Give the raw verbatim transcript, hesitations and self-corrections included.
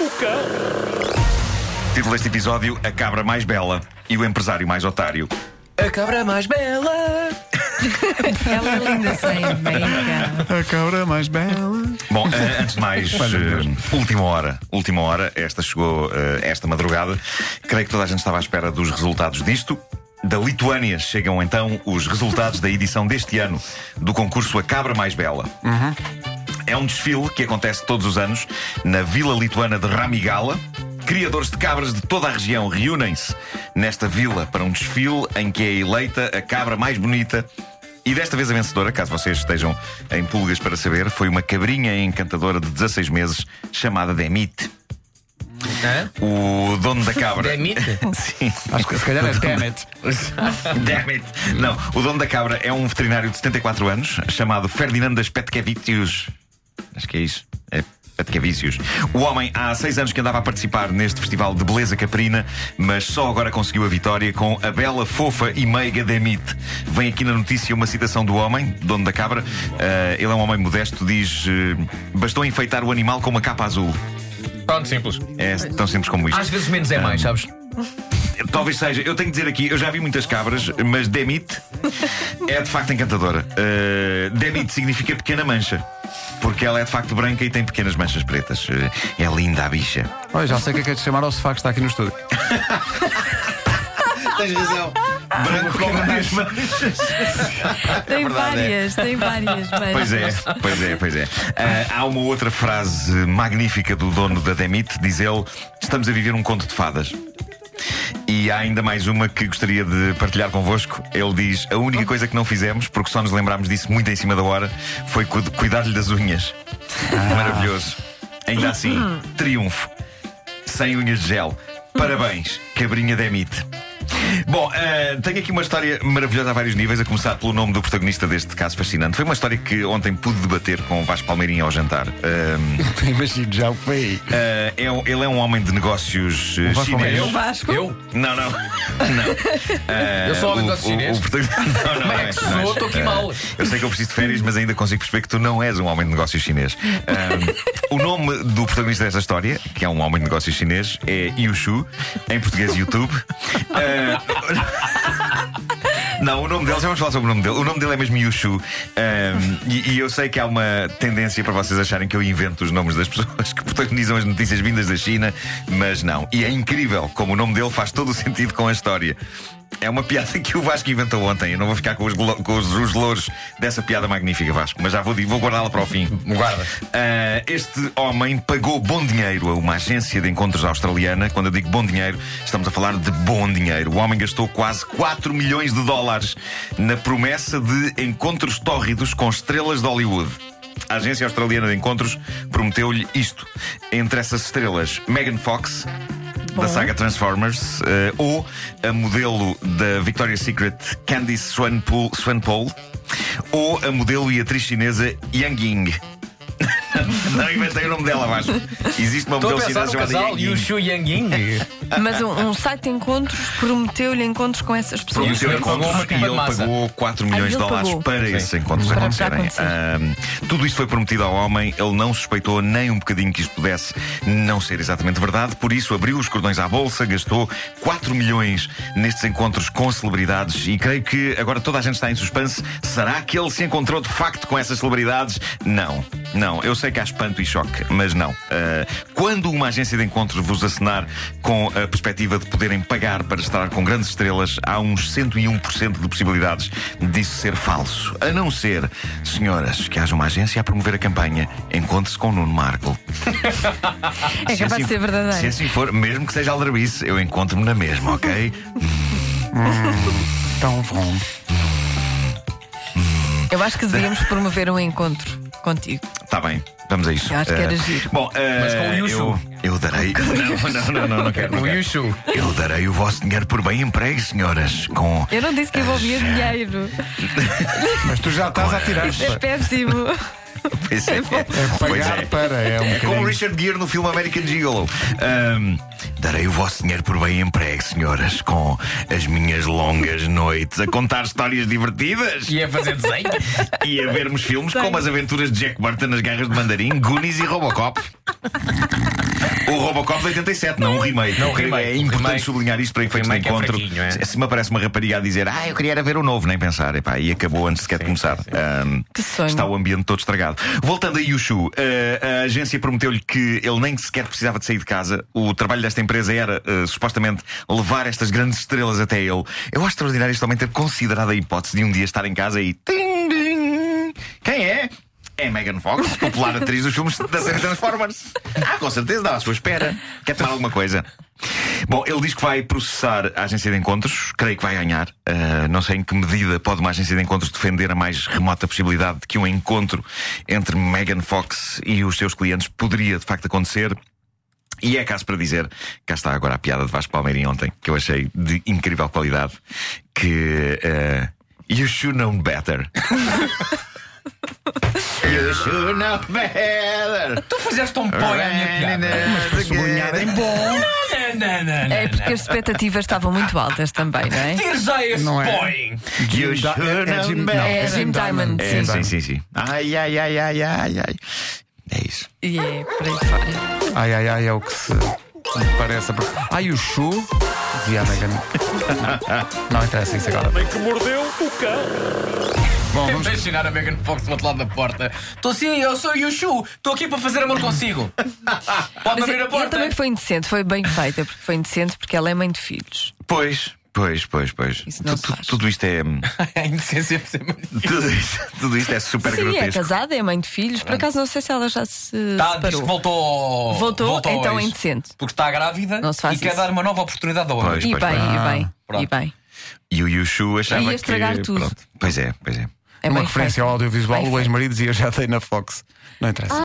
o cão. Título deste episódio: A cabra mais bela e o empresário mais otário. A cabra mais bela. Ela é linda sem make-up. A cabra mais bela. Bom, eh, antes de mais, eh, última hora, última hora, esta chegou eh, esta madrugada. Creio que toda a gente estava à espera dos resultados disto. Da Lituânia chegam então os resultados da edição deste ano do concurso A Cabra Mais Bela. Uhum. É um desfile que acontece todos os anos na vila lituana de Ramigala. Criadores de cabras de toda a região reúnem-se nesta vila para um desfile em que é eleita a cabra mais bonita. E desta vez a vencedora, caso vocês estejam em pulgas para saber, foi uma cabrinha encantadora de dezasseis meses chamada Demit. Hã? O dono da cabra. Demit? Sim. Acho que se calhar é damn it. Damn it. Não, o dono da cabra é um veterinário de setenta e quatro anos chamado Ferdinandas Petkevicius. Acho que é isso. É Petkevicius. O homem há seis anos que andava a participar neste festival de beleza caprina, mas só agora conseguiu a vitória com a bela, fofa e meiga Demit. Vem aqui na notícia uma citação do homem, dono da cabra. Uh, ele é um homem modesto, diz: uh, bastou enfeitar o animal com uma capa azul. Pronto, simples. É tão simples como isto. Às vezes menos é mais, sabes? Talvez seja. Eu tenho que dizer aqui, eu já vi muitas cabras, mas Demit é de facto encantadora. Uh, Demit significa pequena mancha, porque ela é de facto branca e tem pequenas manchas pretas. Uh, é linda a bicha. Olha, já sei o que é que é de chamar ao sofá que está aqui no estúdio. Tens razão. Branco com várias manchas. Tem verdade, várias, tem várias. Mas... Pois é, pois é, pois é. Uh, há uma outra frase magnífica do dono da Demit, diz ele: estamos a viver um conto de fadas. E há ainda mais uma que gostaria de partilhar convosco. Ele diz: a única coisa que não fizemos, porque só nos lembrámos disso muito em cima da hora, foi cu- cuidar-lhe das unhas. Ah. Maravilhoso. Ainda assim, triunfo. Sem unhas de gel. Parabéns, cabrinha Demit. Bom, uh, tenho aqui uma história maravilhosa a vários níveis, a começar pelo nome do protagonista deste caso fascinante. Foi uma história que ontem pude debater com o Vasco Palmeirinho ao jantar. Uh, Imagino, já foi. uh, é, um- ele é um homem de negócios uh, Vasco chinês. Palmeirinho? O Vasco? Eu? Não, não. Não. Uh, Eu sou homem de o- negócios o- chinês? o protagonista- Não, não, Como é é, que não sou? és. Estou aqui Uh, mal. Eu sei que eu preciso de férias, mas ainda consigo perceber que tu não és um homem de negócios chinês. Uh, o nome do protagonista desta história, que é um homem de negócios chinês, é Yushu, em português YouTube. Uh, Não, o nome dele, já vamos falar sobre o nome dele. O nome dele é mesmo Yushu. Um, e, e eu sei que há uma tendência para vocês acharem que eu invento os nomes das pessoas que protagonizam as notícias vindas da China, mas não. E é incrível como o nome dele faz todo o sentido com a história. É uma piada que o Vasco inventou ontem. Eu não vou ficar com os, glo- com os, os louros dessa piada magnífica, Vasco, mas já vou, vou guardá-la para o fim. Guarda. Uh, este homem pagou bom dinheiro a uma agência de encontros australiana. Quando eu digo bom dinheiro, estamos a falar de bom dinheiro. O homem gastou quase quatro milhões de dólares na promessa de encontros tórridos com estrelas de Hollywood. A agência australiana de encontros prometeu-lhe isto. Entre essas estrelas, Megan Fox, da saga Transformers, uh, ou a modelo da Victoria's Secret, Candice Swanepoel, Swanepoel, ou a modelo e atriz chinesa Yang Ying. Não inventei o nome dela, Vasco. Existe uma Estou a modelo pensar chinesa no chamada casal Yang Ying. Yushu Yang Ying. Mas um, um site de encontros prometeu-lhe encontros com essas pessoas. Prometeu Ele pagou uma encontros e pipa de ele massa. pagou quatro milhões Ah, de ele dólares pagou. para Sim. esses encontros Para acontecerem. acontecer. Ahm, tudo isto foi prometido ao homem. Ele não suspeitou nem um bocadinho que isto pudesse não ser exatamente verdade. Por isso abriu os cordões à bolsa, gastou quatro milhões nestes encontros com celebridades. E creio que agora toda a gente está em suspense. Será que ele se encontrou de facto com essas celebridades? Não, não. Eu sei que há espanto e choque, mas não. Ah, quando uma agência de encontros vos acenar com a perspectiva de poderem pagar para estar com grandes estrelas, há uns cento e um por cento de possibilidades disso ser falso. A não ser, senhoras, que haja uma agência a promover a campanha Encontre-se com Nuno Marco. É Se capaz assim- de ser verdadeiro. Se assim for, mesmo que seja aldrabice, eu encontro-me na mesma, ok? Tão bom. Eu acho que devíamos promover um encontro contigo. Está bem, vamos a isso. Eu acho que era Eh, giro. Bom, eh, Mas com o Yushu. eu, eu darei. Não, não, não, não, não quero. Não O quero. Yushu. Eu darei o vosso dinheiro por bem emprego, senhoras. Com. Eu não disse que envolvia dinheiro. Mas tu já estás a tirar. Isso é péssimo. Pois é. É Pois pagar é. para. É um É como o bocadinho. Richard Gere no filme American Gigolo. Ahm, Darei o vosso dinheiro por bem emprego, senhoras, com as minhas longas noites a contar histórias divertidas E a fazer desenho. e a vermos filmes como as aventuras de Jack Burton nas Garras de Mandarim, Goonies e Robocop. O Robocop de oitenta e sete, não um remake. Não, Eu creio que remake. É importante Remake. sublinhar isto para efeitos de remake é encontro. fraquinho, é? Se me aparece uma rapariga a dizer, ah, eu queria era ver o novo, nem pensar. Epá, e acabou antes sequer de começar. Ahm, Que sonho. Está o ambiente todo estragado. Voltando a Yushu, a, a agência prometeu-lhe que ele nem sequer precisava de sair de casa. O trabalho desta empresa era, uh, supostamente, levar estas grandes estrelas até ele. Eu acho extraordinário este homem ter considerado a hipótese de um dia estar em casa e. Ting, ding. Quem é? É Megan Fox, popular atriz dos filmes da série Transformers. Ah, com certeza, dá à sua espera. Quer tomar alguma coisa? Bom, ele diz que vai processar a agência de encontros. Creio que vai ganhar. Uh, não sei em que medida pode uma agência de encontros defender a mais remota possibilidade de que um encontro entre Megan Fox e os seus clientes poderia de facto acontecer. E é caso para dizer, cá está agora a piada de Vasco Palmeirim ontem, que eu achei de incrível qualidade, que uh, you should know better. You should know better. Tu fizeste um põe à minha piada. Para sublinhar em bom. Não, não, não, não, É porque as expectativas estavam muito altas também, não é? Tira já esse Não é. põe. You Jim Di- should é know Jim- não, better. É Jim Diamond, É, sim. sim, sim, sim. Ai, ai, ai, ai, ai, ai. É isso. E é por aí fora. Ai, ai, ai, é o que se me parece. Ai, o Chu. Dizia a Megan. Não interessa isso agora. Que mordeu o cão. Bom, vamos. Imaginar a Megan Fox do outro lado da porta. Estou sim, eu sou o Yushu. Estou aqui para fazer amor consigo. Pode Mas abrir a ele porta. também foi indecente, foi bem feita, porque foi indecente porque ela é mãe de filhos. Pois, pois, pois, pois. Isso não Tu- se tu- faz. Tudo isto é. A indecência por ser muito. Tudo isto, tudo isto é super Sim, é grotesco. casada, é mãe de filhos. Por acaso não sei se ela já se Tá, diz separou. que voltou. Voltou, ao então é ex. indecente. Porque está grávida Não se faz e quer isso. dar uma nova oportunidade ao homem. Pois. E bem, e bem, pronto. e bem. E o Yushu achava Ia que. estragar tudo. Pronto. Pois é, pois é. É Uma bem referência feito. ao audiovisual, Bem o ex-marido dizia já dei na Fox. Não interessa.